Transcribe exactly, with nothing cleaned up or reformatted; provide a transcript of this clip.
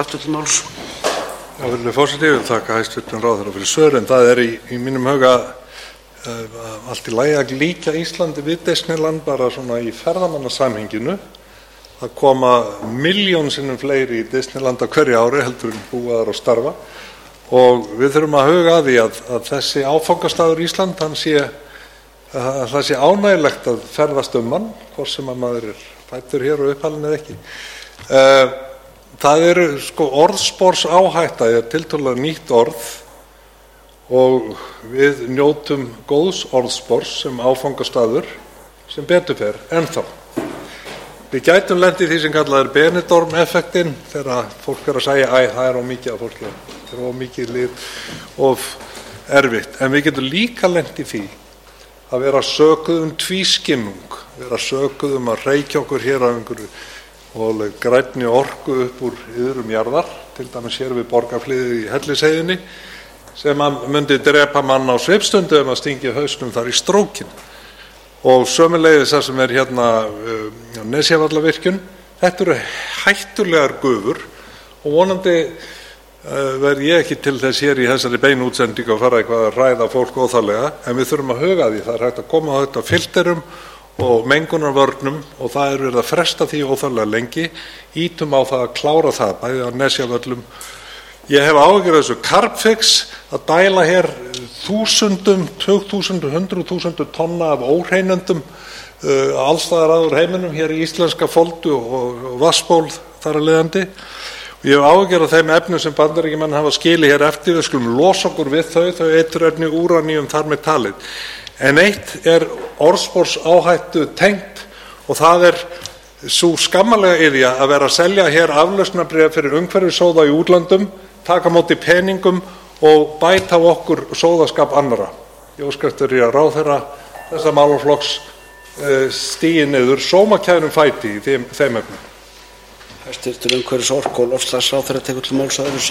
Aftur til máls. Já, virðulegur forseti, ég vil þakka hæstvirtum ráðherra fyrir svör, en það er í, í mínum huga uh, allt í lagi að líkja Íslandi við Disneyland bara svona í ferðamannasamhenginu. Það koma milljón sinnum fleiri í Disneyland á hverju ári heldur en búaðar og starfa, og við þurfum að huga að því að, að þessi áfangastaður Ísland, hann sé, að það sé ánægilegt að ferðast um hann, hvort sem að maður er fæddur hér og uppalinn eða ekki. Uh, Það eru sko orðsporsáhætta, er tiltölulega nýtt orð, og við njótum góðs orðspors sem áfangastaður sem betur fer ennþá. Við gætum lent í því sem kallað er Benidorm-effektinn, þegar fólk er að segja æ, það er of mikið af fólki, það er of mikið lið, of erfitt. En við getum líka lent í því að vera sökuð um tvískinnung, vera sökuð um að reykja okkur hér af einhverju og grænni orku upp úr iðrum jarðar, til dæmis hér við Borgarfliðið í Hellisheiðinni, sem að myndi drepa mann á svipstundu ef að stingi hausnum þar í strókin. Og sömuleiðis það sem er hérna uh, Nesjavallavirkjun, þetta eru hættulegar gufur, og vonandi uh, verð ég ekki til þess hér í þessari beinu útsendingu að fara eitthvað að ræða fólk óþarlega, en við þurfum að huga því, það er hægt að koma á þetta filterum og mengunarvörnum, og það er verið að fresta því óþarlega lengi. Ítum á það að klára það, bæði á Nesjavöllum. Ég hef áhyggjur af þessu Carbfix, að dæla hér þúsundum, tugþúsundum, hundruð þúsundum tonna af óhreinundum uh, alls staðar að úr heiminum hér í íslenska foldu og, og vatnsból þar að leiðandi. Og ég hef áhyggjur af þeim efnum sem Bandaríkjamenn hafa skilið hér eftir, við skulum losa okkur við þau, þau eiturefni úraníum þar með talið. En eitt er orðsporsáhættu tengt, og það er sú skammalega iðja að vera að selja hér aflausnarbréf fyrir umhverfissóða í útlöndum, taka á móti peningum og bæta á okkur sóðaskap annarra. Ég óska eftir því að ráðherra þessa málaflokks uh, stígi niður sómakærum fæti í þeim, þeim efnum. Hæstvirtur umhverfis-, orku- og loftslagsráðherra tekur til máls að öðru sinni.